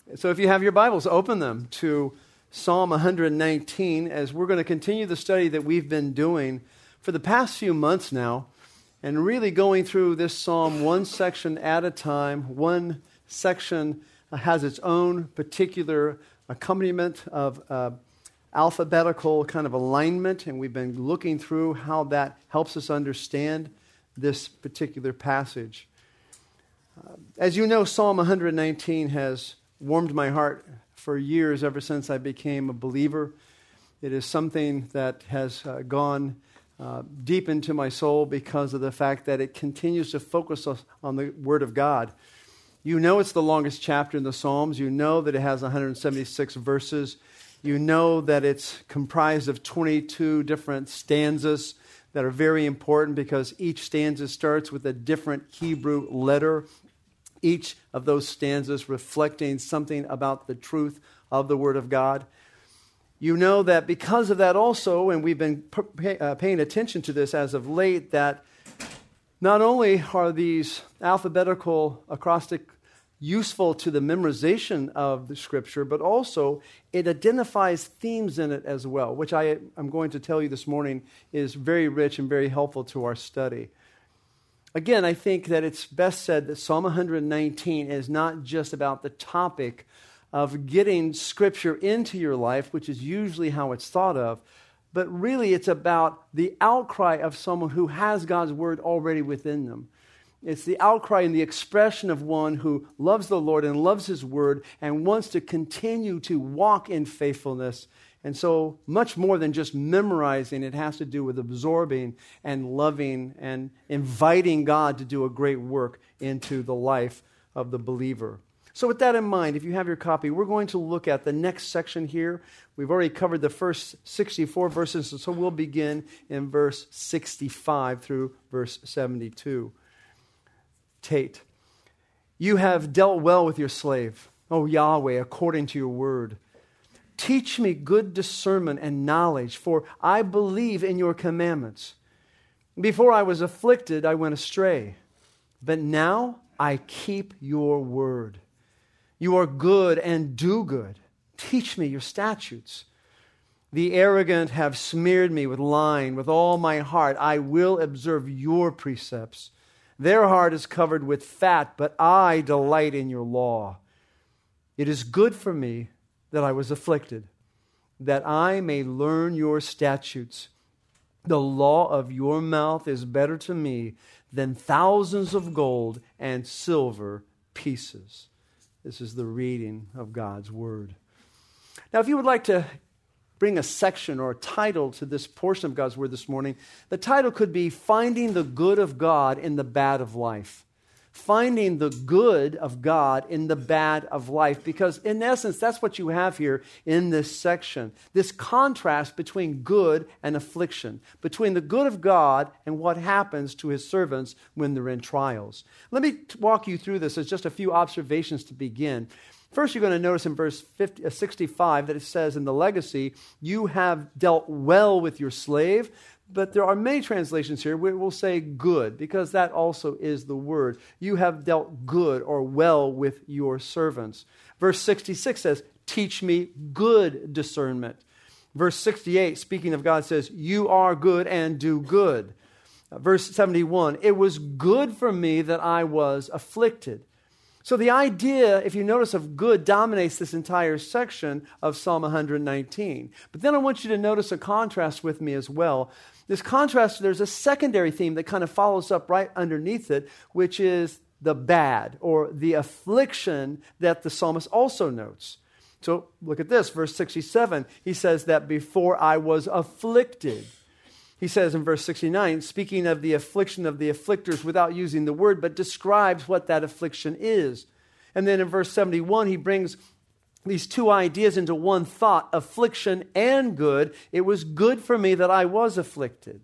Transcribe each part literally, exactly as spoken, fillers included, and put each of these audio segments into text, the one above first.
So if you have your Bibles, open them to Psalm one nineteen as we're going to continue the study that we've been doing for the past few months now, and really going through this psalm one section at a time. One section has its own particular accompaniment of uh, alphabetical kind of alignment, and we've been looking through how that helps us understand this particular passage. Uh, as you know, Psalm one nineteen has warmed my heart for years, ever since I became a believer. It is something that has uh, gone uh, deep into my soul because of the fact that it continues to focus us on the Word of God. You know it's the longest chapter in the Psalms. You know that it has one hundred seventy-six verses. You know that it's comprised of twenty-two different stanzas that are very important because each stanza starts with a different Hebrew letter. Each of those stanzas reflecting something about the truth of the Word of God. You know that because of that also, and we've been pay, uh, paying attention to this as of late, that not only are these alphabetical acrostic useful to the memorization of the Scripture, but also it identifies themes in it as well, which I am going to tell you this morning is very rich and very helpful to our study. Again, I think that it's best said that Psalm one nineteen is not just about the topic of getting Scripture into your life, which is usually how it's thought of, but really it's about the outcry of someone who has God's Word already within them. It's the outcry and the expression of one who loves the Lord and loves His Word and wants to continue to walk in faithfulness. And so much more than just memorizing, it has to do with absorbing and loving and inviting God to do a great work into the life of the believer. So with that in mind, if you have your copy, we're going to look at the next section here. We've already covered the first sixty-four verses, so we'll begin in verse sixty-five through verse seventy-two. Tate, you have dealt well with your slave, O Yahweh, according to your word. Teach me good discernment and knowledge, for I believe in your commandments. Before I was afflicted, I went astray, but now I keep your word. You are good and do good. Teach me your statutes. The arrogant have smeared me with lying. With all my heart, I will observe your precepts. Their heart is covered with fat, but I delight in your law. It is good for me that I was afflicted, that I may learn your statutes. The law of your mouth is better to me than thousands of gold and silver pieces. This is the reading of God's Word. Now, if you would like to bring a section or a title to this portion of God's Word this morning, the title could be Finding the Good of God in the Bad of Life. Finding the good of God in the bad of life. Because in essence, that's what you have here in this section. This contrast between good and affliction. Between the good of God and what happens to His servants when they're in trials. Let me walk you through this as just a few observations to begin. First, you're going to notice in verse fifty, uh, sixty-five that it says in the legacy, you have dealt well with your slave. But there are many translations here where it will say good, because that also is the word. You have dealt good or well with your servants. Verse sixty-six says, teach me good discernment. Verse sixty-eight, speaking of God, says, you are good and do good. Uh, verse seventy-one, it was good for me that I was afflicted. So the idea, if you notice, of good dominates this entire section of Psalm one nineteen. But then I want you to notice a contrast with me as well. This contrast, there's a secondary theme that kind of follows up right underneath it, which is the bad or the affliction that the psalmist also notes. So look at this, verse sixty-seven. He says that before I was afflicted. He says in verse sixty-nine, speaking of the affliction of the afflictors without using the word, but describes what that affliction is. And then in verse seventy-one, he brings these two ideas into one thought, affliction and good. It was good for me that I was afflicted.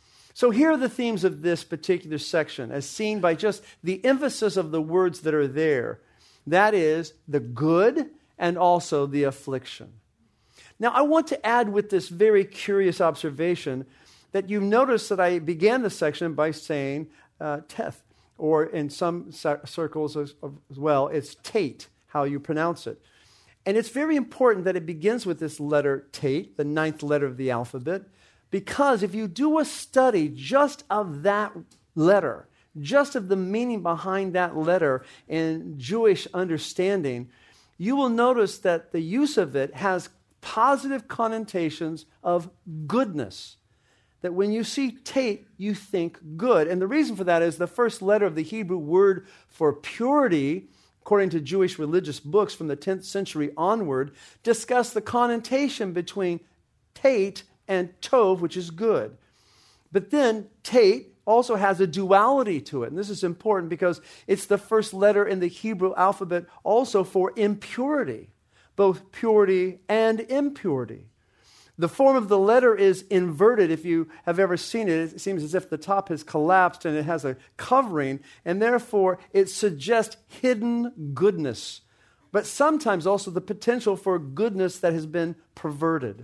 So here are the themes of this particular section, as seen by just the emphasis of the words that are there. That is the good and also the affliction. Now, I want to add with this very curious observation that you notice that I began the section by saying uh, teth, or in some circles as, as well, it's tate. how you pronounce it. And it's very important that it begins with this letter Tate, the ninth letter of the alphabet, because if you do a study just of that letter, just of the meaning behind that letter in Jewish understanding, you will notice that the use of it has positive connotations of goodness. That when you see Tate, you think good. And the reason for that is the first letter of the Hebrew word for purity, according to Jewish religious books from the tenth century onward, discuss the connotation between Tate and Tov, which is good. But then Tate also has a duality to it. And this is important because it's the first letter in the Hebrew alphabet also for impurity, both purity and impurity. The form of the letter is inverted. If you have ever seen it, it seems as if the top has collapsed and it has a covering, and therefore it suggests hidden goodness, but sometimes also the potential for goodness that has been perverted.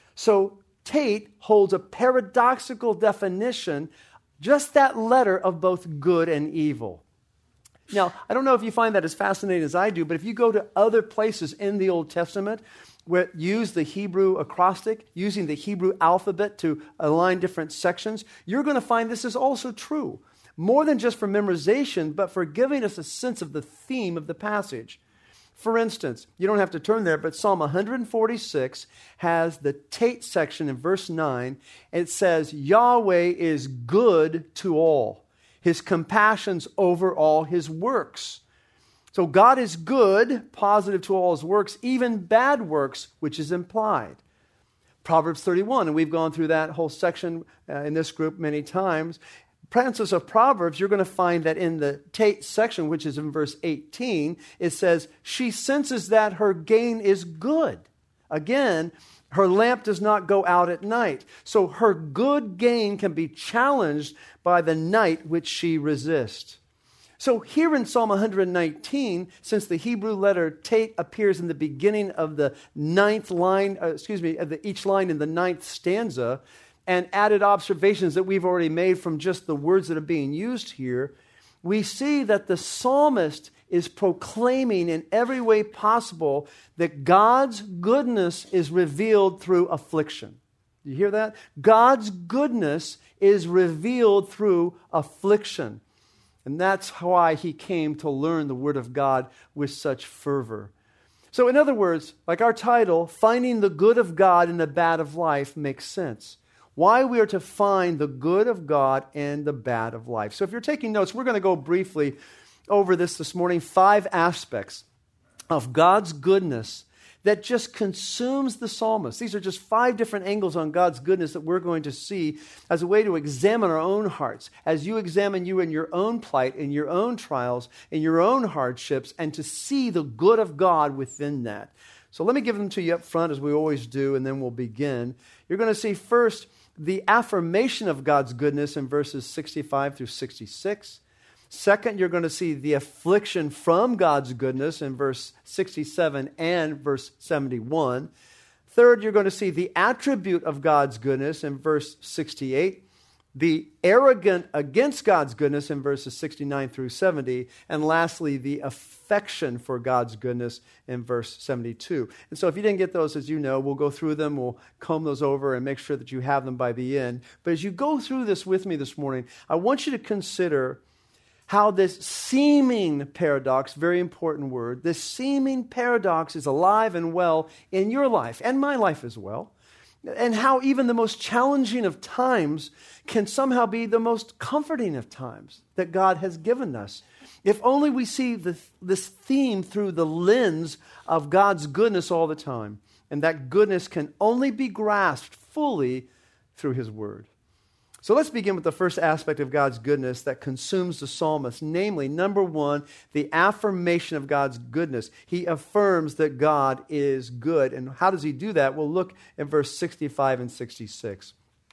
So Tate holds a paradoxical definition, just that letter, of both good and evil. Now, I don't know if you find that as fascinating as I do, but if you go to other places in the Old Testament where use the Hebrew acrostic, using the Hebrew alphabet to align different sections, you're going to find this is also true. More than just for memorization, but for giving us a sense of the theme of the passage. For instance, you don't have to turn there, but Psalm one forty-six has the Tate section in verse nine. It says, Yahweh is good to all. His compassions over all his works. So God is good, positive to all his works, even bad works, which is implied. Proverbs thirty-one, and we've gone through that whole section uh, in this group many times. Princess of Proverbs, you're going to find that in the Tate section, which is in verse eighteen, it says, she senses that her gain is good. Again, her lamp does not go out at night. So her good gain can be challenged by the night which she resists. So here in Psalm one nineteen, since the Hebrew letter Tate appears in the beginning of the ninth line, uh, excuse me, of the, each line in the ninth stanza, and added observations that we've already made from just the words that are being used here, we see that the psalmist is proclaiming in every way possible that God's goodness is revealed through affliction. You hear that? God's goodness is revealed through affliction. And that's why he came to learn the Word of God with such fervor. So in other words, like our title, Finding the Good of God in the Bad of Life, makes sense. Why we are to find the good of God and the bad of life. So if you're taking notes, we're going to go briefly over this this morning. Five aspects of God's goodness that just consumes the psalmist. These are just five different angles on God's goodness that we're going to see as a way to examine our own hearts, as you examine you in your own plight, in your own trials, in your own hardships, and to see the good of God within that. So let me give them to you up front, as we always do, and then we'll begin. You're going to see first the affirmation of God's goodness in verses sixty-five through sixty-six. Second, you're going to see the affliction from God's goodness in verse sixty-seven and verse seventy-one. Third, you're going to see the attribute of God's goodness in verse sixty-eight. The arrogant against God's goodness in verses sixty-nine through seventy. And lastly, the affection for God's goodness in verse seventy-two. And so if you didn't get those, as you know, we'll go through them. We'll comb those over and make sure that you have them by the end. But as you go through this with me this morning, I want you to consider how this seeming paradox, very important word, this seeming paradox is alive and well in your life and my life as well. And how even the most challenging of times can somehow be the most comforting of times that God has given us. If only we see the, this theme through the lens of God's goodness all the time. And that goodness can only be grasped fully through His Word. So let's begin with the first aspect of God's goodness that consumes the psalmist, namely, number one, the affirmation of God's goodness. He affirms that God is good. And how does he do that? We'll look at verse sixty-five and sixty-six.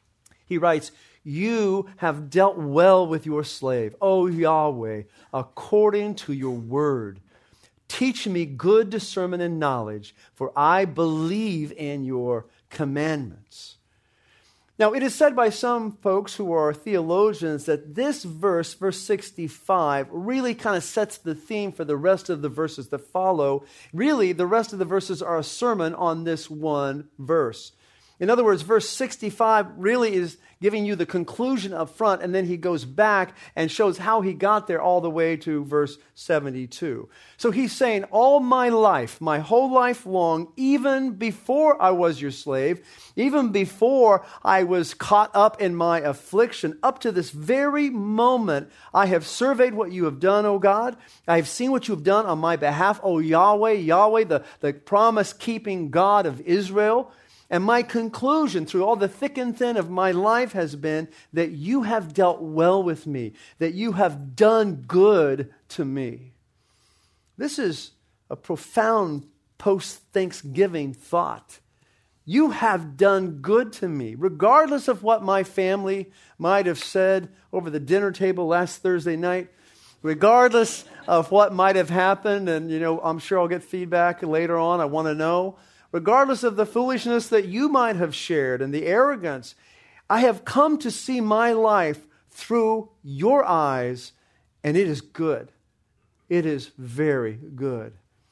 He writes, you have dealt well with your slave, O Yahweh, according to your word. Teach me good discernment and knowledge, for I believe in your commandments. Now, it is said by some folks who are theologians that this verse, verse sixty-five, really kind of sets the theme for the rest of the verses that follow. Really, the rest of the verses are a sermon on this one verse. In other words, verse sixty-five really is giving you the conclusion up front, and then he goes back and shows how he got there all the way to verse seventy-two. So he's saying, all my life, my whole life long, even before I was your slave, even before I was caught up in my affliction, up to this very moment, I have surveyed what you have done, O God. I have seen what you have done on my behalf, O Yahweh, Yahweh, the, the promise-keeping God of Israel. And my conclusion through all the thick and thin of my life has been that you have dealt well with me, that you have done good to me. This is a profound post-Thanksgiving thought. You have done good to me, regardless of what my family might have said over the dinner table last Thursday night, regardless of what might have happened, and you know, I'm sure I'll get feedback later on, I want to know. Regardless of the foolishness that you might have shared and the arrogance, I have come to see my life through your eyes, and it is good. It is very good.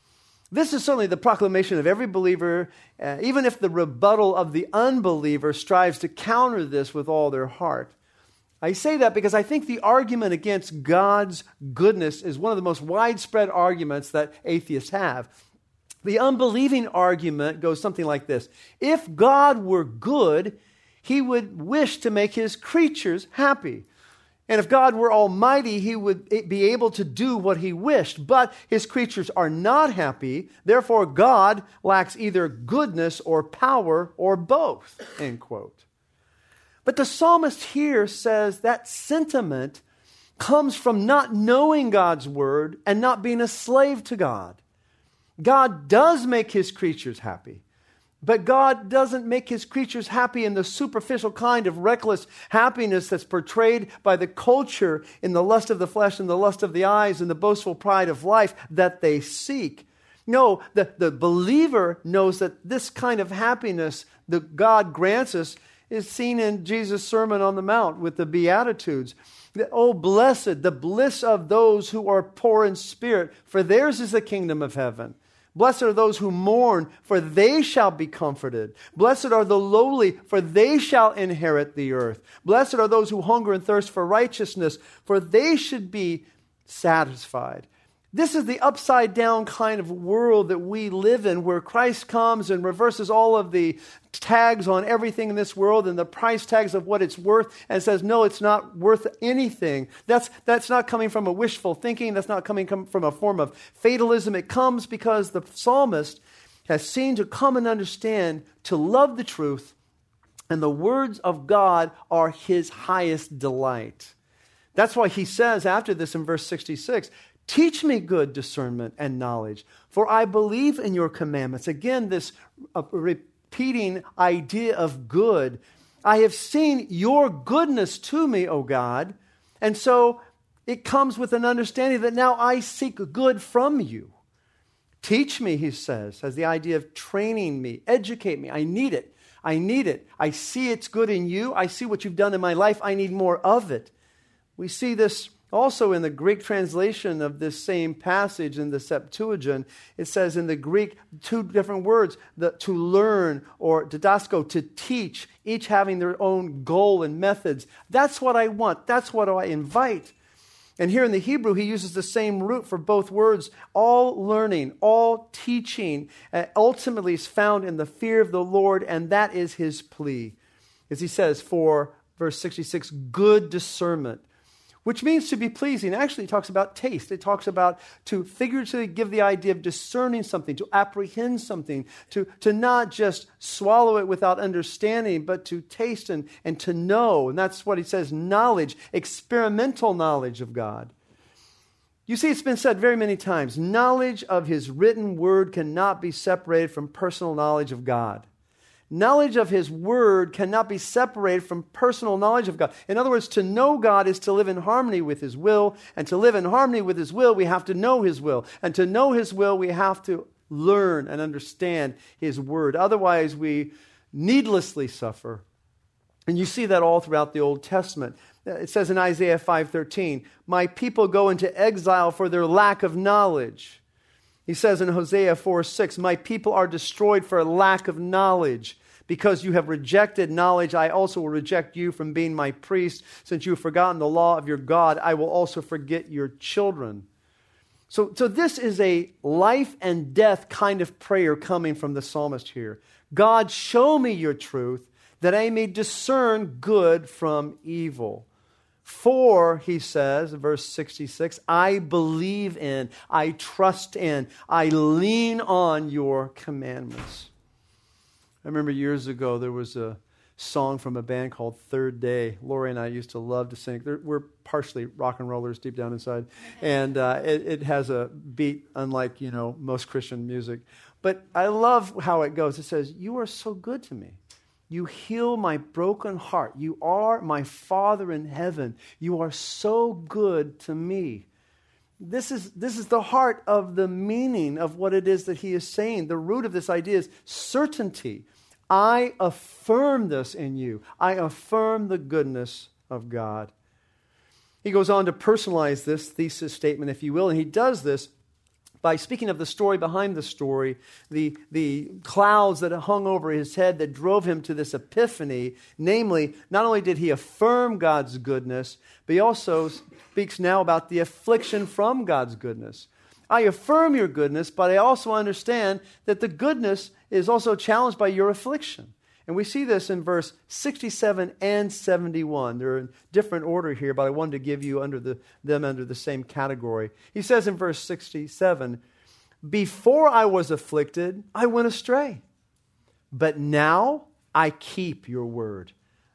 This is certainly the proclamation of every believer, uh, even if the rebuttal of the unbeliever strives to counter this with all their heart. I say that because I think the argument against God's goodness is one of the most widespread arguments that atheists have. The unbelieving argument goes something like this. If God were good, he would wish to make his creatures happy. And if God were almighty, he would be able to do what he wished. But his creatures are not happy. Therefore, God lacks either goodness or power or both. End quote. But the psalmist here says that sentiment comes from not knowing God's word and not being a slave to God. God does make his creatures happy, but God doesn't make his creatures happy in the superficial kind of reckless happiness that's portrayed by the culture in the lust of the flesh and the lust of the eyes and the boastful pride of life that they seek. No, the, the believer knows that this kind of happiness that God grants us is seen in Jesus' Sermon on the Mount with the Beatitudes. Oh, blessed, the bliss of those who are poor in spirit, for theirs is the kingdom of heaven. Blessed are those who mourn, for they shall be comforted. Blessed are the lowly, for they shall inherit the earth. Blessed are those who hunger and thirst for righteousness, for they should be satisfied. This is the upside down kind of world that we live in, where Christ comes and reverses all of the tags on everything in this world and the price tags of what it's worth and says, no, it's not worth anything. That's, that's not coming from a wishful thinking. That's not coming from a form of fatalism. It comes because the psalmist has seen to come and understand to love the truth, and the words of God are his highest delight. That's why he says after this in verse sixty-six, teach me good discernment and knowledge, for I believe in your commandments. Again, this uh, repeating idea of good. I have seen your goodness to me, O God. And so it comes with an understanding that now I seek good from you. Teach me, he says, has the idea of training me, educate me. I need it. I need it. I see it's good in you. I see what you've done in my life. I need more of it. We see this also in the Greek translation of this same passage in the Septuagint. It says in the Greek two different words, the, to learn or didasko, to teach, each having their own goal and methods. That's what I want. That's what I invite. And here in the Hebrew, he uses the same root for both words. All learning, all teaching, uh, ultimately is found in the fear of the Lord, and that is his plea. As he says for verse sixty-six, good discernment, which means to be pleasing. Actually, it talks about taste. It talks about to figuratively give the idea of discerning something, to apprehend something, to, to not just swallow it without understanding, but to taste and, and to know. And that's what he says, knowledge, experimental knowledge of God. You see, it's been said very many times, knowledge of his written word cannot be separated from personal knowledge of God. Knowledge of his word cannot be separated from personal knowledge of God. In other words, to know God is to live in harmony with his will. And to live in harmony with his will, we have to know his will. And to know his will, we have to learn and understand his word. Otherwise, we needlessly suffer. And you see that all throughout the Old Testament. It says in Isaiah five thirteen, my people go into exile for their lack of knowledge. He says in Hosea four six, my people are destroyed for a lack of knowledge. Because you have rejected knowledge, I also will reject you from being my priest. Since you have forgotten the law of your God, I will also forget your children. So, so this is a life and death kind of prayer coming from the psalmist here. God, show me your truth, that I may discern good from evil. For, he says, verse sixty-six, I believe in, I trust in, I lean on your commandments. I remember years ago there was a song from a band called Third Day. Lori and I used to love to sing. They're, we're partially rock and rollers deep down inside. And uh, it, it has a beat unlike, you know, most Christian music. But I love how it goes. It says, you are so good to me. You heal my broken heart. You are my Father in heaven. You are so good to me. This is, this is the heart of the meaning of what it is that he is saying. The root of this idea is certainty. I affirm this in you. I affirm the goodness of God. He goes on to personalize this thesis statement, if you will, and he does this by speaking of the story behind the story, the, the clouds that hung over his head that drove him to this epiphany. Namely, not only did he affirm God's goodness, but he also speaks now about the affliction from God's goodness. I affirm your goodness, but I also understand that the goodness is also challenged by your affliction. And we see this in verse sixty-seven and seventy-one. They're in different order here, but I wanted to give you under the, them under the same category. He says in verse sixty-seven, before I was afflicted, I went astray, but now I keep your word.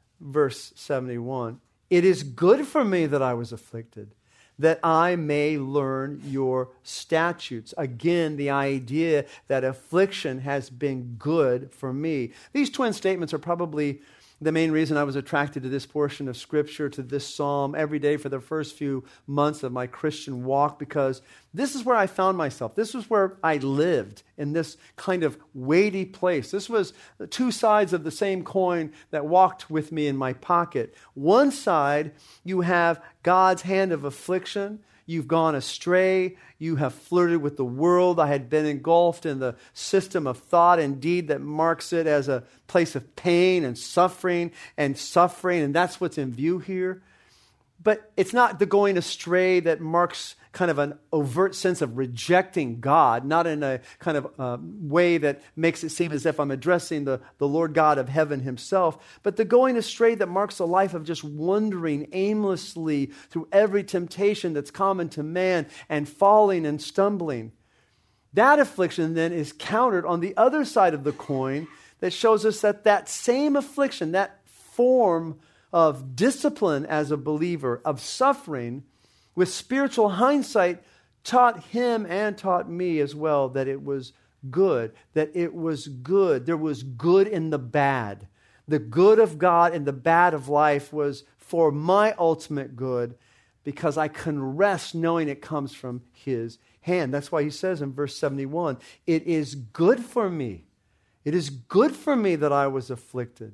Verse seventy-one, it is good for me that I was afflicted, that I may learn your statutes. Again, the idea that affliction has been good for me. These twin statements are probably the main reason I was attracted to this portion of Scripture, to this psalm every day for the first few months of my Christian walk, because this is where I found myself. This was where I lived, in this kind of weighty place. This was the two sides of the same coin that walked with me in my pocket. One side, you have God's hand of affliction. You've gone astray. You have flirted with the world. I had been engulfed in the system of thought and deed that marks it as a place of pain and suffering and suffering, and that's what's in view here. But it's not the going astray that marks kind of an overt sense of rejecting God, not in a kind of uh, way that makes it seem as if I'm addressing the, the Lord God of heaven himself, but the going astray that marks a life of just wandering aimlessly through every temptation that's common to man and falling and stumbling. That affliction then is countered on the other side of the coin that shows us that that same affliction, that form of discipline as a believer, of suffering, with spiritual hindsight, taught him and taught me as well that it was good, that it was good. There was good in the bad. The good of God and the bad of life was for my ultimate good, because I can rest knowing it comes from his hand. That's why he says in verse seventy-one, it is good for me. It is good for me that I was afflicted.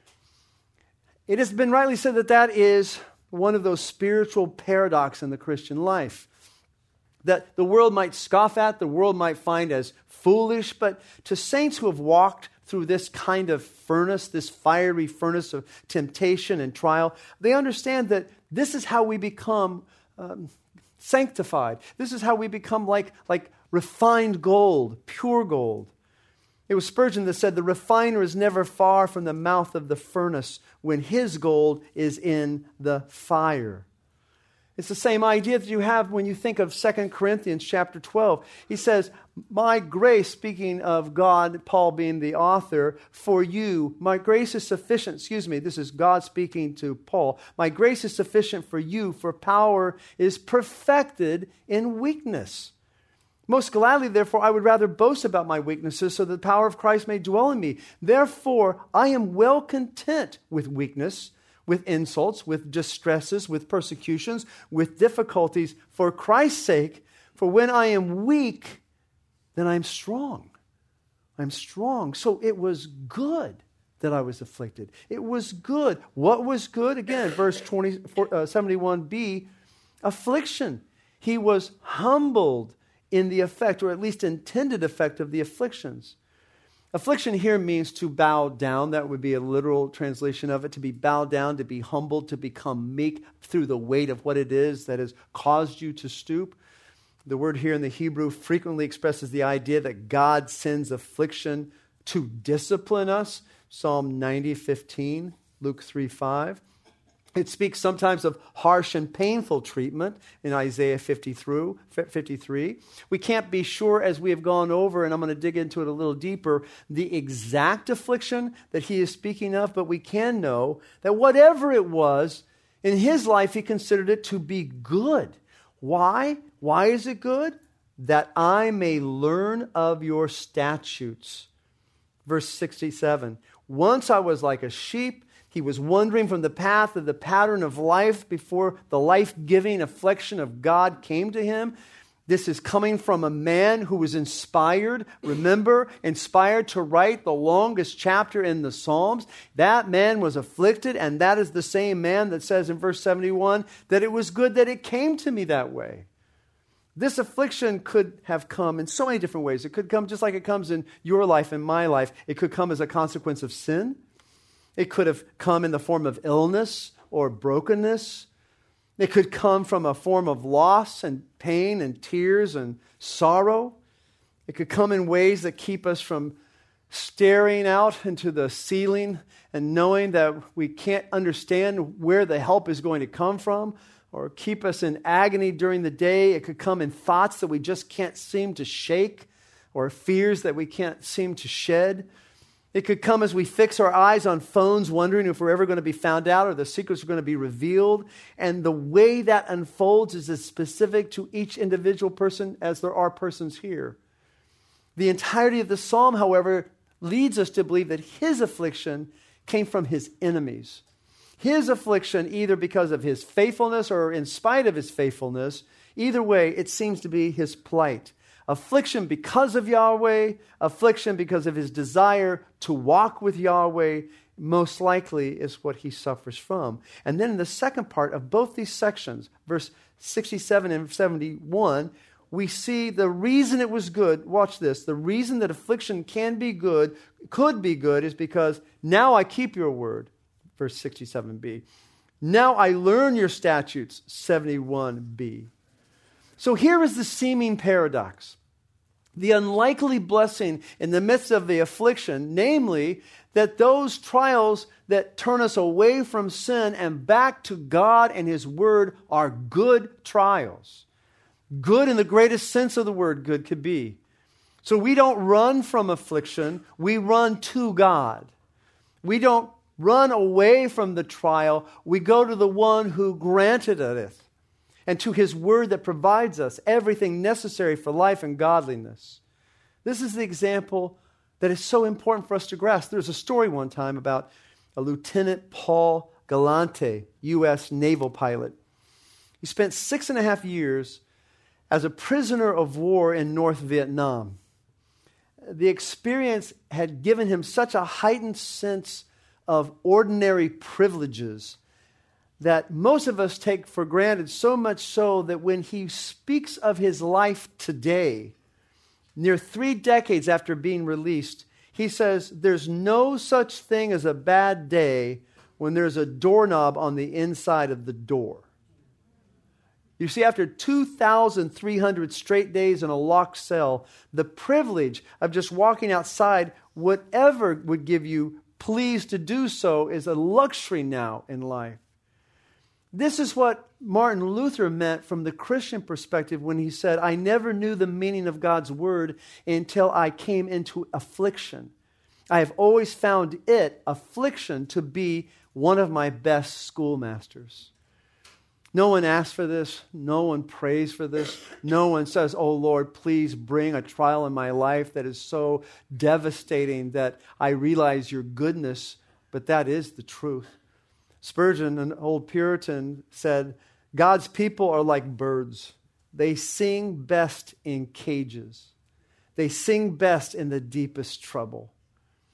It has been rightly said that that is one of those spiritual paradoxes in the Christian life that the world might scoff at, the world might find as foolish, but to saints who have walked through this kind of furnace, this fiery furnace of temptation and trial, they understand that this is how we become um, sanctified. This is how we become like, like refined gold, pure gold. It was Spurgeon that said, the refiner is never far from the mouth of the furnace when his gold is in the fire. It's the same idea that you have when you think of Second Corinthians chapter twelve. He says, my grace, speaking of God, Paul being the author, for you, my grace is sufficient. Excuse me, this is God speaking to Paul. My grace is sufficient for you, for power is perfected in weakness. Most gladly, therefore, I would rather boast about my weaknesses so that the power of Christ may dwell in me. Therefore, I am well content with weakness, with insults, with distresses, with persecutions, with difficulties, for Christ's sake. For when I am weak, then I am strong. I'm strong. So it was good that I was afflicted. It was good. What was good? Again, verse twenty, uh, seventy-one b, affliction. He was humbled in the effect, or at least intended effect of the afflictions. Affliction here means to bow down. That would be a literal translation of it, to be bowed down, to be humbled, to become meek through the weight of what it is that has caused you to stoop. The word here in the Hebrew frequently expresses the idea that God sends affliction to discipline us. Psalm ninety fifteen, Luke three five. It speaks sometimes of harsh and painful treatment in Isaiah fifty-three. We can't be sure, as we have gone over, and I'm going to dig into it a little deeper, the exact affliction that he is speaking of, but we can know that whatever it was, in his life he considered it to be good. Why? Why is it good? That I may learn of your statutes. Verse sixty-seven. Once I was like a sheep. He was wandering from the path of the pattern of life before the life-giving affliction of God came to him. This is coming from a man who was inspired, remember, inspired to write the longest chapter in the Psalms. That man was afflicted, and that is the same man that says in verse seventy-one that it was good that it came to me that way. This affliction could have come in so many different ways. It could come just like it comes in your life and my life. It could come as a consequence of sin. It could have come in the form of illness or brokenness. It could come from a form of loss and pain and tears and sorrow. It could come in ways that keep us from staring out into the ceiling and knowing that we can't understand where the help is going to come from, or keep us in agony during the day. It could come in thoughts that we just can't seem to shake, or fears that we can't seem to shed. It could come as we fix our eyes on phones, wondering if we're ever going to be found out or the secrets are going to be revealed. And the way that unfolds is as specific to each individual person as there are persons here. The entirety of the psalm, however, leads us to believe that his affliction came from his enemies. His affliction, either because of his faithfulness or in spite of his faithfulness, either way, it seems to be his plight. Affliction because of Yahweh, affliction because of his desire to walk with Yahweh, most likely is what he suffers from. And then in the second part of both these sections, verse sixty-seven and seventy-one, we see the reason it was good. Watch this. The reason that affliction can be good, could be good, is because now I keep your word. Verse sixty-seven b. Now I learn your statutes. seventy-one b. So here is the seeming paradox. The unlikely blessing in the midst of the affliction, namely that those trials that turn us away from sin and back to God and his word are good trials. Good in the greatest sense of the word good could be. So we don't run from affliction, we run to God. We don't run away from the trial, we go to the one who granted it, and to his word that provides us everything necessary for life and godliness. This is the example that is so important for us to grasp. There's a story one time about a Lieutenant Paul Galante, U S naval pilot. He spent six and a half years as a prisoner of war in North Vietnam. The experience had given him such a heightened sense of ordinary privileges that most of us take for granted, so much so that when he speaks of his life today, near three decades after being released, he says there's no such thing as a bad day when there's a doorknob on the inside of the door. You see, after two thousand three hundred straight days in a locked cell, the privilege of just walking outside, whatever would give you pleased to do so, is a luxury now in life. This is what Martin Luther meant from the Christian perspective when he said, I never knew the meaning of God's word until I came into affliction. I have always found it, affliction, to be one of my best schoolmasters. No one asks for this. No one prays for this. No one says, oh Lord, please bring a trial in my life that is so devastating that I realize your goodness. But that is the truth. Spurgeon, an old Puritan, said, God's people are like birds. They sing best in cages. They sing best in the deepest trouble.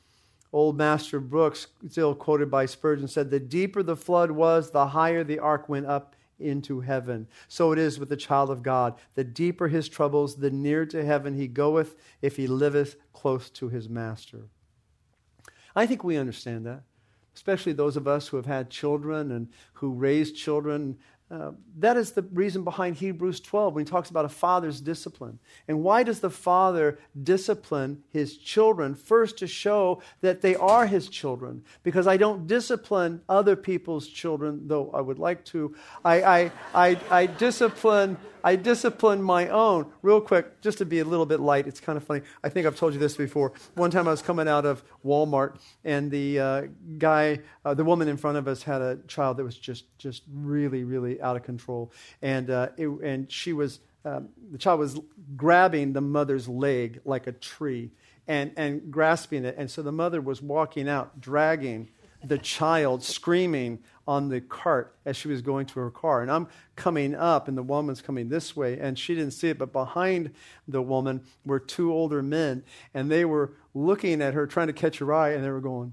Old Master Brooks, still quoted by Spurgeon, said, "The deeper the flood was, the higher the ark went up into heaven. So it is with the child of God. The deeper his troubles, the nearer to heaven he goeth, if he liveth close to his master." I think we understand that, especially those of us who have had children and who raise children. Uh, that is the reason behind Hebrews twelve when he talks about a father's discipline. And why does the father discipline his children? First, to show that they are his children. Because I don't discipline other people's children, though I would like to. I I I, I discipline I discipline my own. Real quick, just to be a little bit light, it's kind of funny. I think I've told you this before. One time I was coming out of Walmart, and the uh, guy, uh, the woman in front of us had a child that was just just really, really out of control. And uh, it, and she was, um, the child was grabbing the mother's leg like a tree and, and grasping it. And so the mother was walking out, dragging the child, screaming on the cart as she was going to her car. And I'm coming up, and the woman's coming this way, and she didn't see it, but behind the woman were two older men, and they were looking at her, trying to catch her eye, and they were going,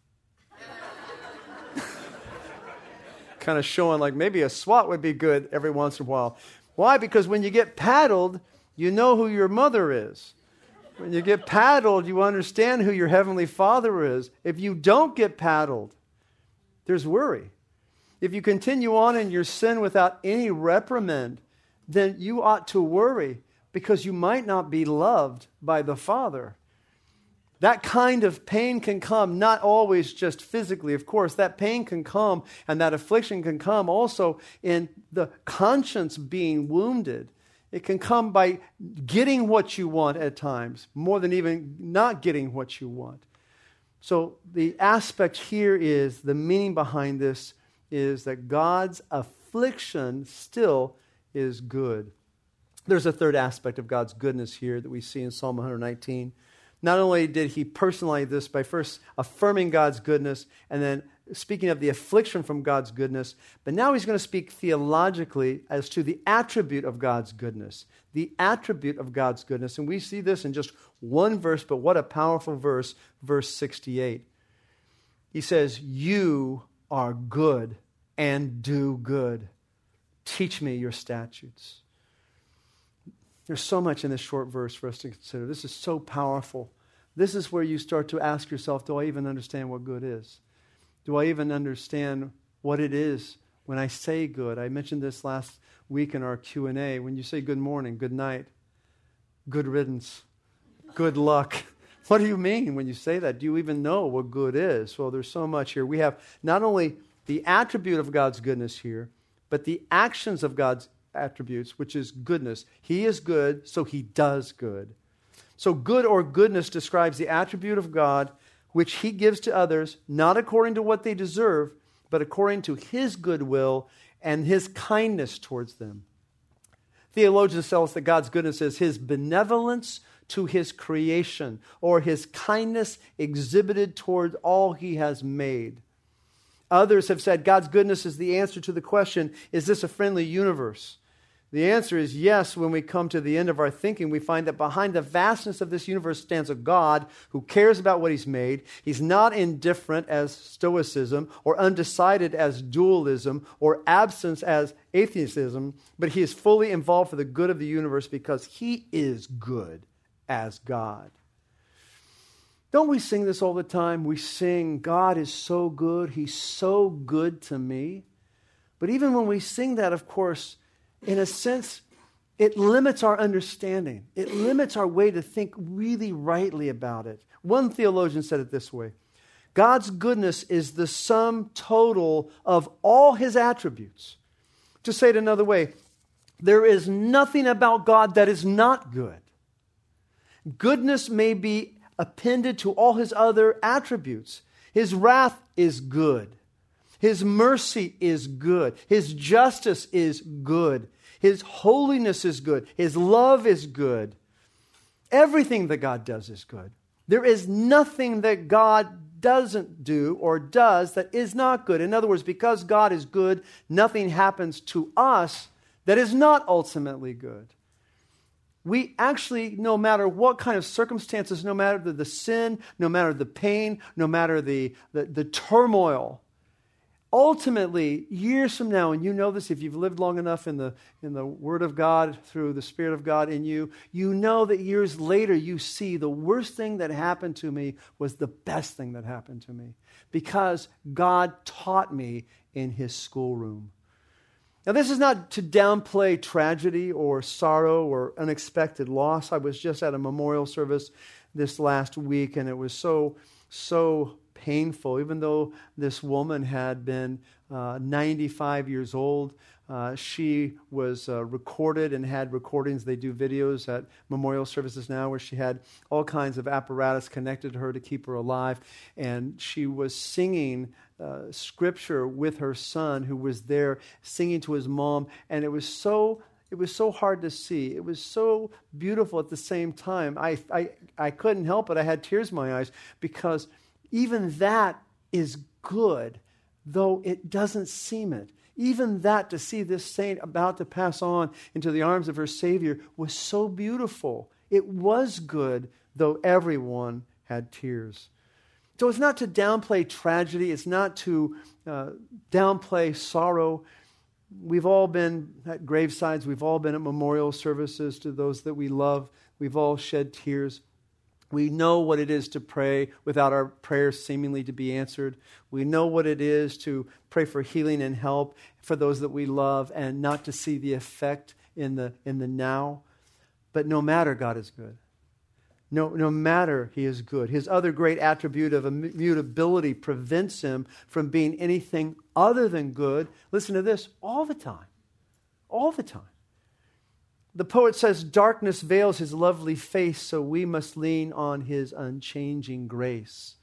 kind of showing like maybe a swat would be good every once in a while. Why? Because when you get paddled, you know who your mother is. When you get paddled, you understand who your heavenly Father is. If you don't get paddled, there's worry. If you continue on in your sin without any reprimand, then you ought to worry because you might not be loved by the Father. That kind of pain can come, not always just physically, of course. That pain can come and that affliction can come also in the conscience being wounded. It can come by getting what you want at times, more than even not getting what you want. So the aspect here is, the meaning behind this is that God's affliction still is good. There's a third aspect of God's goodness here that we see in Psalm one nineteen. Not only did he personalize this by first affirming God's goodness and then speaking of the affliction from God's goodness, but now he's going to speak theologically as to the attribute of God's goodness. The attribute of God's goodness. And we see this in just one verse, but what a powerful verse, verse sixty-eight. He says, "You are good and do good. Teach me your statutes." There's so much in this short verse for us to consider. This is so powerful. This is where you start to ask yourself, do I even understand what good is? Do I even understand what it is when I say good? I mentioned this last week in our Q and A. When you say good morning, good night, good riddance, good luck. What do you mean when you say that? Do you even know what good is? Well, there's so much here. We have not only the attribute of God's goodness here, but the actions of God's attributes, which is goodness. He is good, so he does good. So good or goodness describes the attribute of God which he gives to others, not according to what they deserve, but according to his goodwill and his kindness towards them. Theologians tell us that God's goodness is his benevolence to his creation, or his kindness exhibited toward all he has made. Others have said God's goodness is the answer to the question, is this a friendly universe? The answer is yes. When we come to the end of our thinking, we find that behind the vastness of this universe stands a God who cares about what he's made. He's not indifferent as Stoicism, or undecided as dualism, or absence as atheism, but he is fully involved for the good of the universe because he is good as God. Don't we sing this all the time? We sing, God is so good, he's so good to me. But even when we sing that, of course, in a sense, it limits our understanding. It limits our way to think really rightly about it. One theologian said it this way: God's goodness is the sum total of all his attributes. To say it another way, there is nothing about God that is not good. Goodness may be appended to all his other attributes. His wrath is good. His mercy is good. His justice is good. His holiness is good. His love is good. Everything that God does is good. There is nothing that God doesn't do or does that is not good. In other words, because God is good, nothing happens to us that is not ultimately good. We actually, no matter what kind of circumstances, no matter the, the sin, no matter the pain, no matter the, the, the turmoil, ultimately, years from now, and you know this if you've lived long enough in the, in the Word of God, through the Spirit of God in you, you know that years later you see the worst thing that happened to me was the best thing that happened to me because God taught me in His schoolroom. Now, this is not to downplay tragedy or sorrow or unexpected loss. I was just at a memorial service this last week, and it was so, so painful. Even though this woman had been uh, ninety-five years old, uh, she was uh, recorded and had recordings. They do videos at memorial services now where she had all kinds of apparatus connected to her to keep her alive, and she was singing Uh, scripture with her son who was there singing to his mom, and it was so it was so hard to see. It was so beautiful at the same time. I, I, I couldn't help it. I had tears in my eyes because even that is good, though it doesn't seem it. Even that, to see this saint about to pass on into the arms of her Savior, was so beautiful. It was good, though everyone had tears. So it's not to downplay tragedy. It's not to uh, downplay sorrow. We've all been at gravesides. We've all been at memorial services to those that we love. We've all shed tears. We know what it is to pray without our prayers seemingly to be answered. We know what it is to pray for healing and help for those that we love and not to see the effect in the, in the now. But no matter, God is good. No, no matter, He is good. His other great attribute of immutability prevents Him from being anything other than good. Listen to this, all the time. All the time. The poet says, darkness veils His lovely face, so we must lean on His unchanging grace.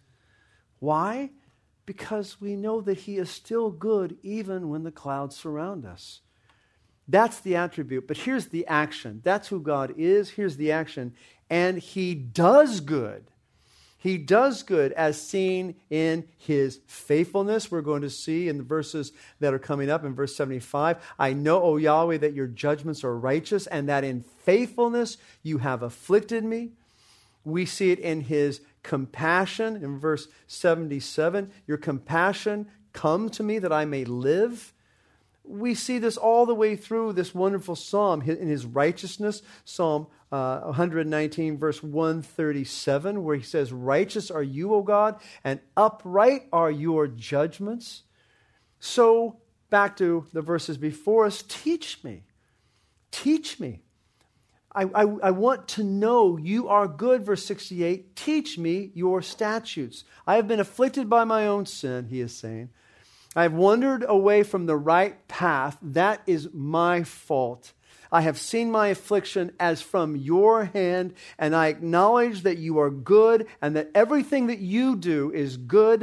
Why? Because we know that He is still good even when the clouds surround us. That's the attribute. But here's the action. That's who God is. Here's the action. And He does good. He does good as seen in His faithfulness. We're going to see in the verses that are coming up in verse seventy-five. I know, O Yahweh, that your judgments are righteous and that in faithfulness you have afflicted me. We see it in His compassion in verse seventy-seven. Your compassion come to me that I may live. We see this all the way through this wonderful psalm in His righteousness. Psalm uh, one nineteen, verse one thirty-seven, where He says, righteous are you, O God, and upright are your judgments. So, back to the verses before us, teach me. Teach me. I, I, I want to know you are good, verse sixty-eight. Teach me your statutes. I have been afflicted by my own sin, He is saying. I have wandered away from the right path. That is my fault. I have seen my affliction as from your hand, and I acknowledge that you are good and that everything that you do is good.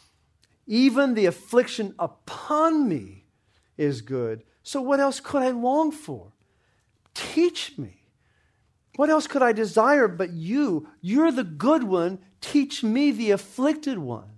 Even the affliction upon me is good. So what else could I long for? Teach me. What else could I desire but you? You're the good one. Teach me, the afflicted one.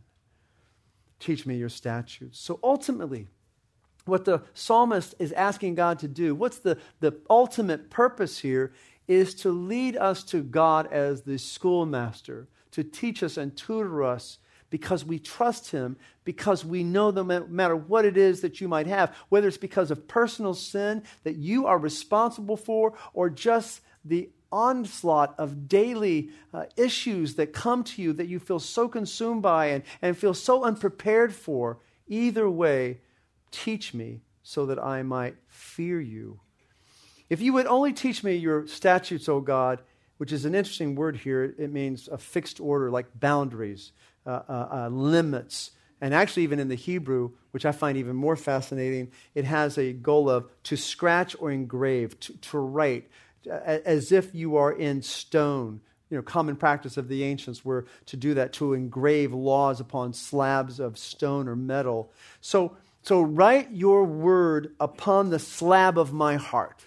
Teach me your statutes. So ultimately, what the psalmist is asking God to do, what's the, the ultimate purpose here, is to lead us to God as the schoolmaster, to teach us and tutor us because we trust Him, because we know no matter what it is that you might have, whether it's because of personal sin that you are responsible for or just the onslaught of daily uh, issues that come to you that you feel so consumed by and, and feel so unprepared for. Either way, teach me so that I might fear you. If you would only teach me your statutes, O God, which is an interesting word here. It means a fixed order, like boundaries, uh, uh, uh, limits. And actually, even in the Hebrew, which I find even more fascinating, it has a goal of to scratch or engrave, to, to write, as if you are in stone. You know, common practice of the ancients were to do that, to engrave laws upon slabs of stone or metal. So, so write your word upon the slab of my heart.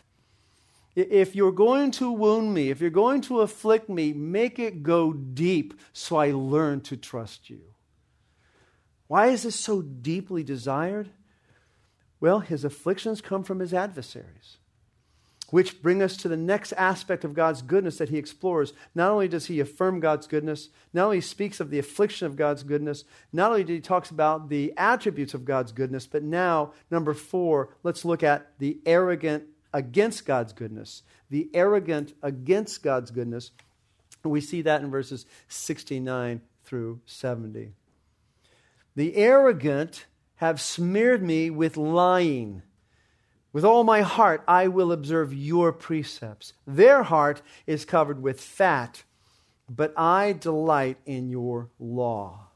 If you're going to wound me, if you're going to afflict me, make it go deep so I learn to trust you. Why is this so deeply desired? Well, his afflictions come from his adversaries. which bring us to the next aspect of God's goodness that he explores. Not only does he affirm God's goodness, not only speaks of the affliction of God's goodness, not only does he talks about the attributes of God's goodness, but now, number four, let's look at the arrogant against God's goodness. The arrogant against God's goodness. And we see that in verses sixty-nine through seventy. The arrogant have smeared me with lying. With all my heart, I will observe your precepts. Their heart is covered with fat, but I delight in your law.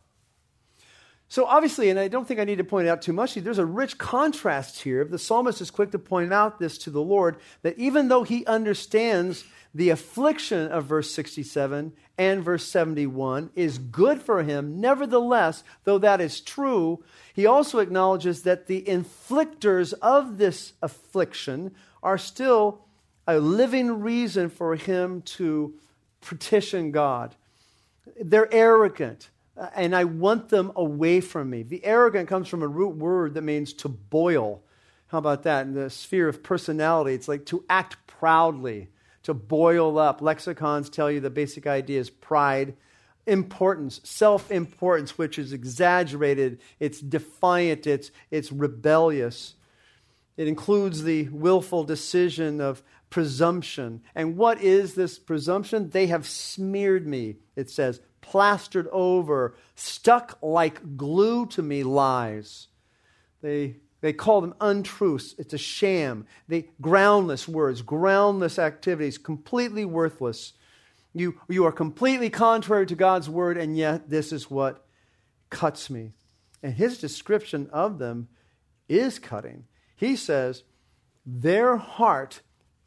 So obviously, and I don't think I need to point it out too much, there's a rich contrast here. The psalmist is quick to point out this to the Lord, that even though he understands the affliction of verse sixty-seven and verse seventy-one is good for him, nevertheless, though that is true, he also acknowledges that the inflictors of this affliction are still a living reason for him to petition God. They're arrogant, and I want them away from me. The arrogant comes from a root word that means to boil. How about that? In the sphere of personality, it's like to act proudly, to boil up. Lexicons tell you the basic idea is pride, importance, self-importance, which is exaggerated, it's defiant, it's, it's rebellious. It includes the willful decision of presumption. And what is this presumption? They have smeared me, it says, plastered over, stuck like glue to me lies. They They call them untruths. It's a sham. They groundless words, groundless activities, completely worthless. You, you are completely contrary to God's word, and yet this is what cuts me. And his description of them is cutting. He says, their heart,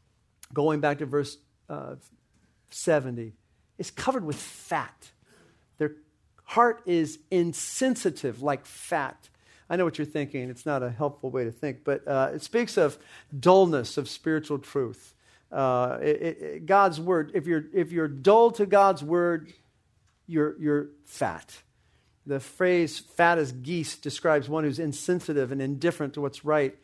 going back to verse uh, seventy, is covered with fat. Their heart is insensitive like fat. I know what you're thinking. It's not a helpful way to think, but uh, it speaks of dullness of spiritual truth. Uh, it, it, God's word. If you're if you're dull to God's word, you're you're fat. The phrase "fat as geese" describes one who's insensitive and indifferent to what's right.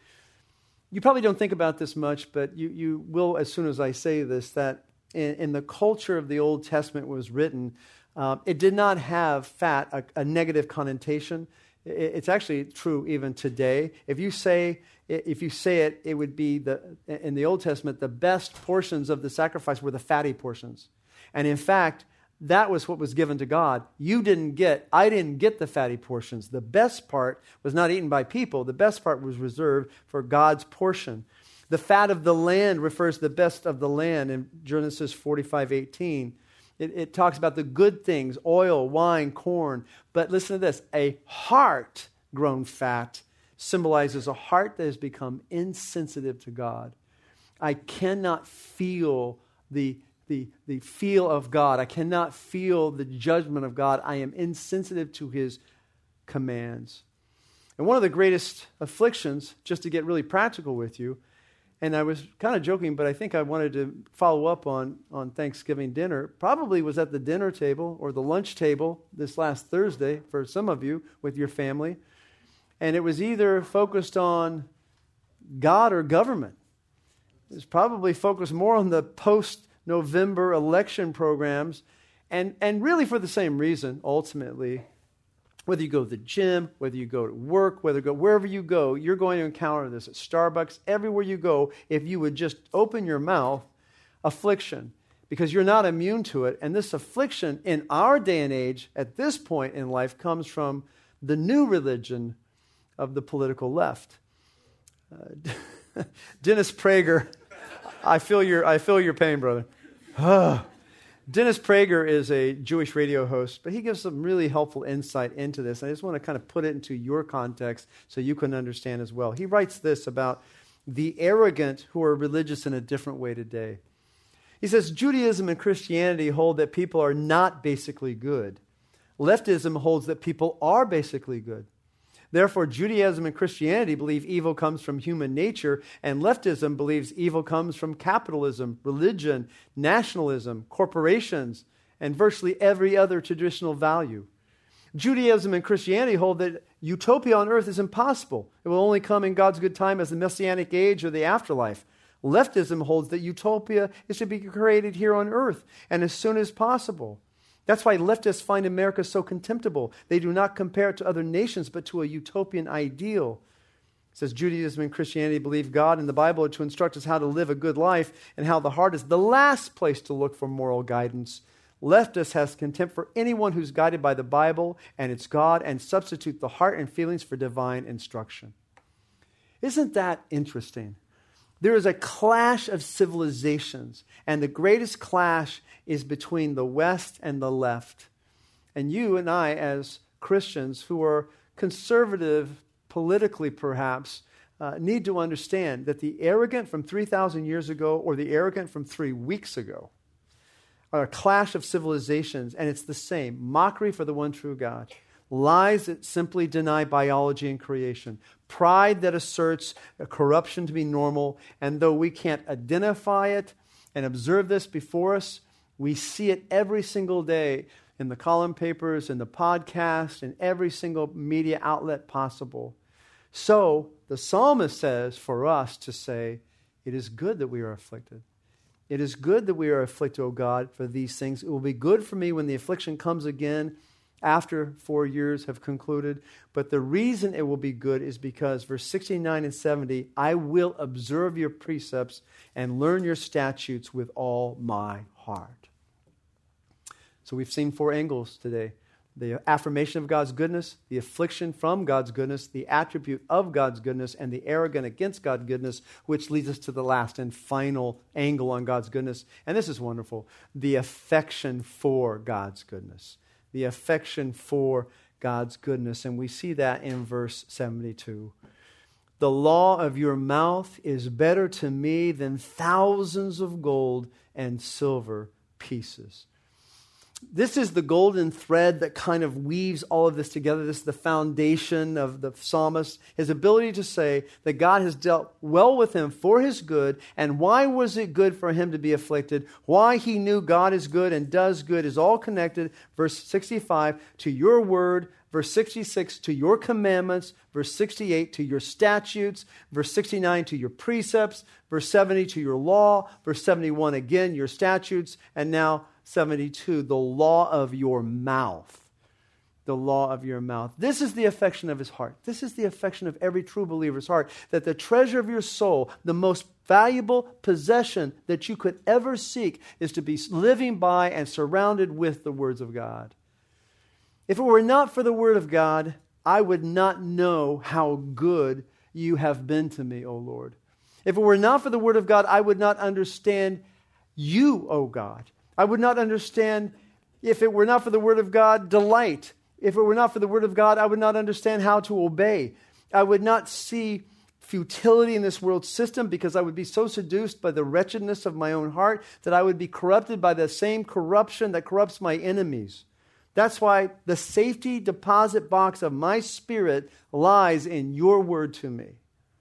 You probably don't think about this much, but you you will as soon as I say this. That in, in the culture of the Old Testament was written, uh, it did not have fat a, a negative connotation. It's actually true even today. If you say if you say it, it would be the in the Old Testament, the best portions of the sacrifice were the fatty portions. And in fact, that was what was given to God. You didn't get, I didn't get the fatty portions. The best part was not eaten by people. The best part was reserved for God's portion. The fat of the land refers to the best of the land in Genesis forty-five eighteen. It, it talks about the good things, oil, wine, corn. But listen to this, a heart grown fat symbolizes a heart that has become insensitive to God. I cannot feel the, the, the feel of God. I cannot feel the judgment of God. I am insensitive to his commands. And one of the greatest afflictions, just to get really practical with you, and I was kind of joking, but I think I wanted to follow up on, on Thanksgiving dinner. Probably was at the dinner table or the lunch table this last Thursday for some of you with your family. And it was either focused on God or government. It was probably focused more on the post-November election programs. And, and really for the same reason, ultimately. Whether you go to the gym, whether you go to work, whether you go wherever you go, you're going to encounter this at Starbucks, everywhere you go, if you would just open your mouth, affliction, because you're not immune to it. And this affliction in our day and age, at this point in life, comes from the new religion of the political left. Uh, Dennis Prager, I feel your, I feel your pain, brother. Dennis Prager is a Jewish radio host, but he gives some really helpful insight into this. I just want to kind of put it into your context so you can understand as well. He writes this about the arrogant who are religious in a different way today. He says, Judaism and Christianity hold that people are not basically good. Leftism holds that people are basically good. Therefore, Judaism and Christianity believe evil comes from human nature, and leftism believes evil comes from capitalism, religion, nationalism, corporations, and virtually every other traditional value. Judaism and Christianity hold that utopia on earth is impossible. It will only come in God's good time as the Messianic age or the afterlife. Leftism holds that utopia is to be created here on earth and as soon as possible. That's why leftists find America so contemptible. They do not compare it to other nations, but to a utopian ideal. It says Judaism and Christianity believe God and the Bible to instruct us how to live a good life, and how the heart is the last place to look for moral guidance. Leftist has contempt for anyone who's guided by the Bible and its God, and substitute the heart and feelings for divine instruction. Isn't that interesting? There is a clash of civilizations, and the greatest clash is between the West and the left. And you and I, as Christians who are conservative politically perhaps, uh, need to understand that the arrogant from three thousand years ago or the arrogant from three weeks ago are a clash of civilizations, and it's the same. Mockery for the one true God. Lies that simply deny biology and creation. Pride that asserts corruption to be normal, and though we can't identify it and observe this before us, we see it every single day in the column papers, in the podcast, in every single media outlet possible. So the psalmist says for us to say, it is good that we are afflicted. It is good that we are afflicted, O God, for these things. It will be good for me when the affliction comes again after four years have concluded. But the reason it will be good is because, verse sixty-nine and seventy, I will observe your precepts and learn your statutes with all my heart. So we've seen four angles today. The affirmation of God's goodness, the affliction from God's goodness, the attribute of God's goodness, and the arrogant against God's goodness, which leads us to the last and final angle on God's goodness. And this is wonderful. The affection for God's goodness. The affection for God's goodness. And we see that in verse seventy-two. The law of your mouth is better to me than thousands of gold and silver pieces. This is the golden thread that kind of weaves all of this together. This is the foundation of the psalmist. His ability to say that God has dealt well with him for his good. And why was it good for him to be afflicted? Why he knew God is good and does good is all connected. Verse sixty-five, to your word. Verse sixty-six, to your commandments. Verse sixty-eight, to your statutes. Verse sixty-nine, to your precepts. Verse seventy, to your law. Verse seventy-one, again, your statutes. And now seventy-two, the law of your mouth. The law of your mouth. This is the affection of his heart. This is the affection of every true believer's heart. That the treasure of your soul, the most valuable possession that you could ever seek, is to be living by and surrounded with the words of God. If it were not for the word of God, I would not know how good you have been to me, O Lord. If it were not for the word of God, I would not understand you, O God. I would not understand, if it were not for the word of God, delight. If it were not for the word of God, I would not understand how to obey. I would not see futility in this world system because I would be so seduced by the wretchedness of my own heart that I would be corrupted by the same corruption that corrupts my enemies. That's why the safety deposit box of my spirit lies in your word to me.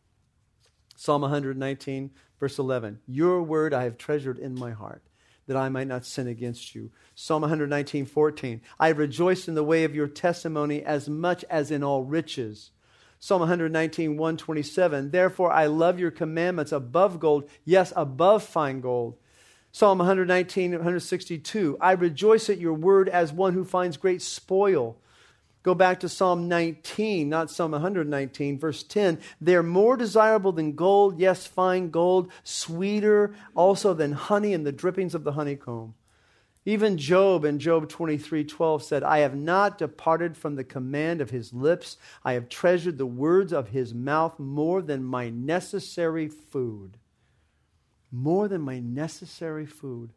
Psalm one nineteen, verse eleven. Your word I have treasured in my heart, that I might not sin against you. Psalm one nineteen, fourteen. I rejoiced in the way of your testimony as much as in all riches. Psalm one nineteen, one twenty-seven. Therefore I love your commandments above gold, yes, above fine gold. Psalm one nineteen, one sixty-two. I rejoice at your word as one who finds great spoil. Go back to Psalm nineteen, not Psalm one nineteen, verse ten. They're more desirable than gold, yes, fine gold, sweeter also than honey and the drippings of the honeycomb. Even Job in Job twenty-three, twelve said, I have not departed from the command of his lips. I have treasured the words of his mouth more than my necessary food. More than my necessary food.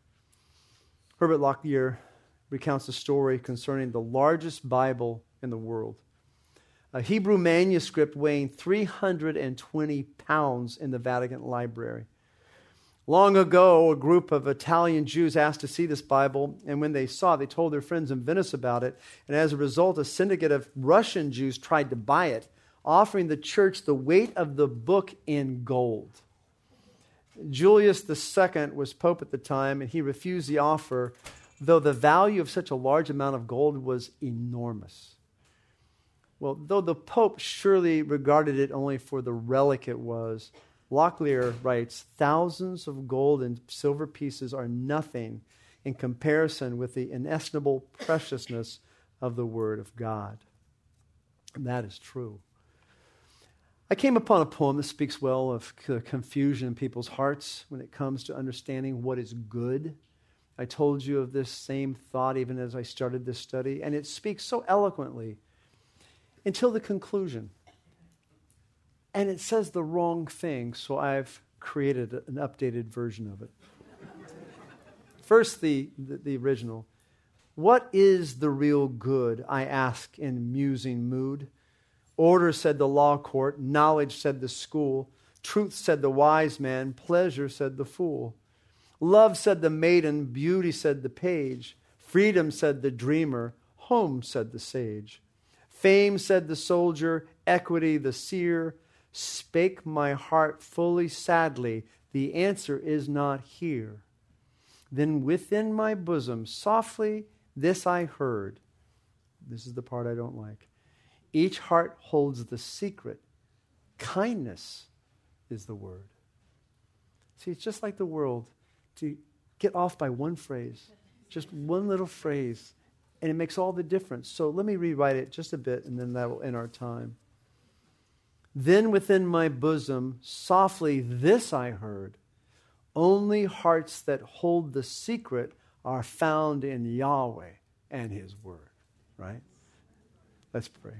Herbert Lockyer recounts a story concerning the largest Bible in the world. A Hebrew manuscript weighing three hundred twenty pounds in the Vatican Library. Long ago, a group of Italian Jews asked to see this Bible, and when they saw it, they told their friends in Venice about it. And as a result, a syndicate of Russian Jews tried to buy it, offering the church the weight of the book in gold. Julius the Second was pope at the time, and he refused the offer, though the value of such a large amount of gold was enormous. Well, though the pope surely regarded it only for the relic it was, Locklear writes, thousands of gold and silver pieces are nothing in comparison with the inestimable preciousness of the Word of God. And that is true. I came upon a poem that speaks well of confusion in people's hearts when it comes to understanding what is good. I told you of this same thought even as I started this study, and it speaks so eloquently until the conclusion. And it says the wrong thing, so I've created an updated version of it. First, the, the, the original. What is the real good, I ask in musing mood? Order, said the law court. Knowledge, said the school. Truth, said the wise man. Pleasure, said the fool. Love, said the maiden. Beauty, said the page. Freedom, said the dreamer. Home, said the sage. Fame, said the soldier. Equity, the seer. Spake my heart fully sadly. The answer is not here. Then within my bosom, softly, this I heard. This is the part I don't like. Each heart holds the secret. Kindness is the word. See, it's just like the world to get off by one phrase, just one little phrase, and it makes all the difference. So let me rewrite it just a bit, and then that will end our time. Then within my bosom, softly this I heard. Only hearts that hold the secret are found in Yahweh and His Word. Right? Let's pray.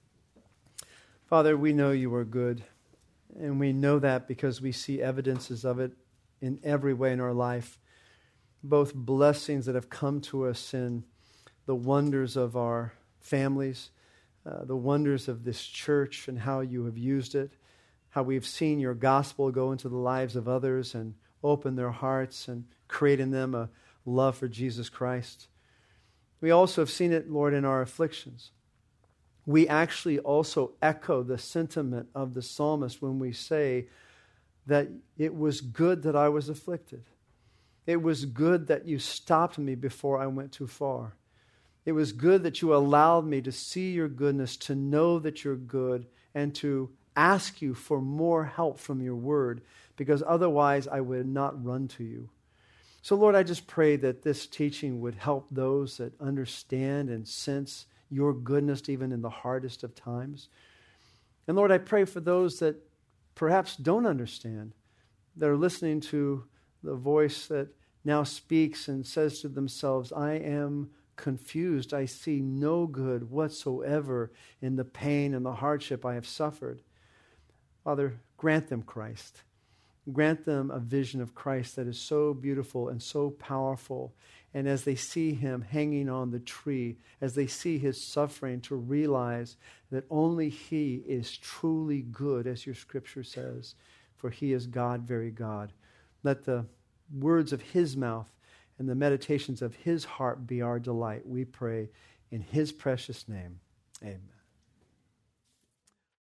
Father, we know You are good, and we know that because we see evidences of it in every way in our life, both blessings that have come to us in the wonders of our families, uh, the wonders of this church and how You have used it, how we've seen Your gospel go into the lives of others and open their hearts and create in them a love for Jesus Christ. We also have seen it, Lord, in our afflictions. We actually also echo the sentiment of the psalmist when we say that it was good that I was afflicted. It was good that You stopped me before I went too far. It was good that You allowed me to see Your goodness, to know that You're good, and to ask You for more help from Your word, because otherwise I would not run to You. So Lord, I just pray that this teaching would help those that understand and sense Your goodness even in the hardest of times. And Lord, I pray for those that perhaps don't understand, that are listening to the voice that now speaks and says to themselves, I am confused. I see no good whatsoever in the pain and the hardship I have suffered. Father, grant them Christ. Grant them a vision of Christ that is so beautiful and so powerful. And as they see Him hanging on the tree, as they see His suffering, to realize that only He is truly good, as Your scripture says, for He is God, very God. Let the words of His mouth and the meditations of His heart be our delight, we pray in His precious name. Amen.